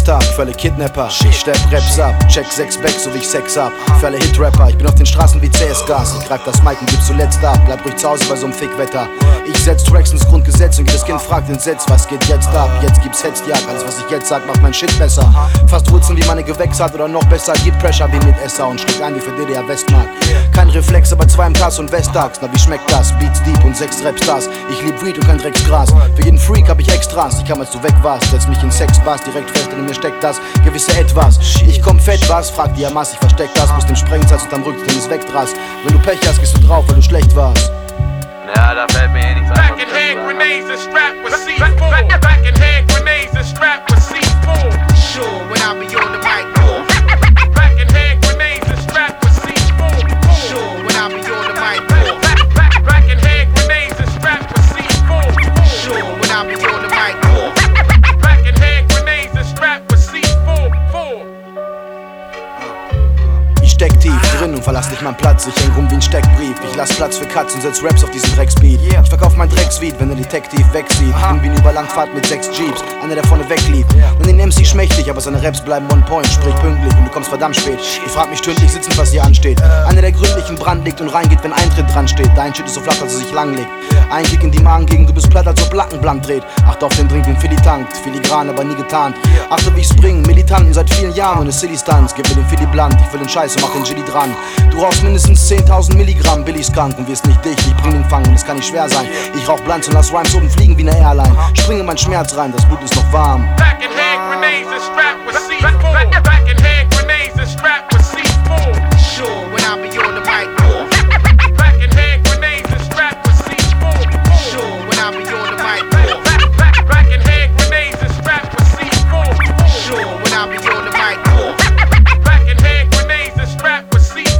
Festtag für alle Kidnapper. Ich stepp Raps ab, check 6 Back, so wie ich Sex hab. Für alle Hit-Rapper, ich bin auf den Straßen wie CS-Gas. Ich greif das Mic und gib zuletzt ab. Bleib ruhig zu Hause bei so'm Fickwetter. Ich setz Tracks ins Grundgesetz und jedes Kind fragt entsetzt, was geht jetzt ab? Jetzt gibt's Hetzjagd, alles was ich jetzt sag, macht mein Shit besser. Fast Wurzeln wie meine Gewächse hat oder noch besser, gibt Pressure wie mit Esser und schlägt ein wie für DDR Westmark. Kein Reflex, aber 2 im Kass und Westtags. Na wie schmeckt das? Beats deep und 6 Rapstars. Ich lieb Weed und kein Drecksgras. Für jeden Freak hab ich Extras. Ich kam als du weg warst, setz mich in Sexbars direkt fest, in mir steckt das gewisse Etwas. Ich komm fett was, frag die Hamas, ich versteck das. Bis dem Sprengsalz unterm Rücken es wegdrast. Wenn du Pech hast, gehst du drauf, weil du schlecht warst. Ja, da fällt mir eh nichts ein. Back in hand grenades and strapped with C4. Back in hand grenades and strapped with C4. Sure, when I be on the mic. Back in hand grenades and strapped with C4. Sure, when I be on the mic. Back in hand grenades and strapped with C4. Sure, when I be on the mic. Back in hand grenades and strapped with C4. Ich steck tief drin und verlass nicht meinen Platz. Ich häng rum wie ein Steckbrief. Ich lass Platz für Cuts und setz Raps auf diesen Drecksbeat. Ich verkauf mein Drecksweed, wenn der Detektiv wegsieht. Bin wie eine Überlandfahrt mit 6 Jeeps, einer der vorne weglief. Und den MC schmächtig, aber seine Raps bleiben on point. Sprich pünktlich und du kommst verdammt spät. Ich frag mich stündlich sitzend, was hier ansteht. Einer, der gründlich im Brand liegt und reingeht, wenn Eintritt dran steht. Dein Shit ist so flach, dass er sich langlegt. Ein Kick in die Magengegend, du bist platt, als ob Lacken blank dreht. Achte auf den Drink, den Philly tankt. Filigran, aber nie getarnt. Achte, wie ich spring, Militanten seit vielen Jahren und eine City-Stunts. Gib mir den Philly blunt, ich will den Scheiß und mach den Gilly dran. Du rauchst mindestens 10.000 Milligramm Billy-Skunk und wirst nicht dicht, ich bring den Fang und es kann nicht schwer sein. Ich rauch Blunts und lass Rhymes oben fliegen wie ne Airline. Springe mein Schmerz rein, das Blut ist noch warm. Back in hand grenades and strapped with C4. Back in hand grenades and strapped with C4. Sure, when I be on the mic. Back in hand grenades and strapped with C4. Sure, when I be on the mic. Back in hand grenades and strapped with C4. Sure, when I be on the mic. Back in hand grenades and strapped with C4.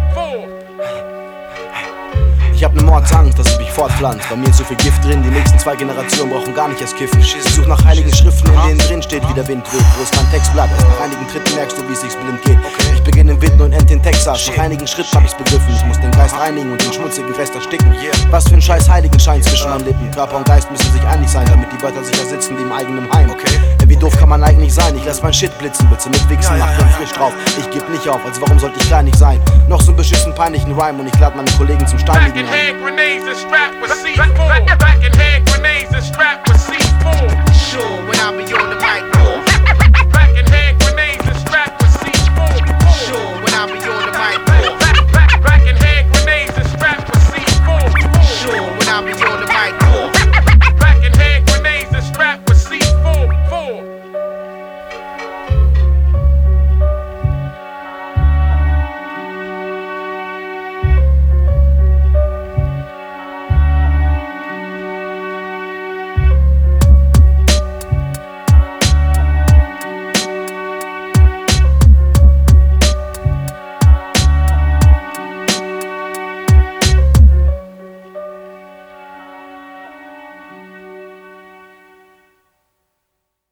Ich hab ne Mordsangst, dass es mich fortpflanzt. Bei mir ist so viel Gift drin, die nächsten 2 Generationen brauchen gar nicht erst kiffen. Ich such nach heiligen Schriften, in denen drin steht, wie der Wind weht. Wo ist mein Textblatt? Erst nach einigen Tritten merkst du, wie es sich blind geht. Ich beginne in Witten und end in Texas. Nach einigen Schritten hab ich's begriffen. Ich muss den Geist reinigen und den schmutzigen Rest ersticken. Was für ein scheiß Heiligenschein zwischen meinen Lippen. Körper und Geist müssen sich einig sein, damit die Wörter sicher sitzen wie im eigenen Heim. Wie doof kann man eigentlich sein? Ich lass mein Shit blitzen, bitte mitwichsen, mach den frisch drauf. Ich geb nicht auf, also warum sollte ich gar nicht sein? Noch so ein beschissen peinlichen Rhyme und ich lad meine Kollegen zum Steinigen ein.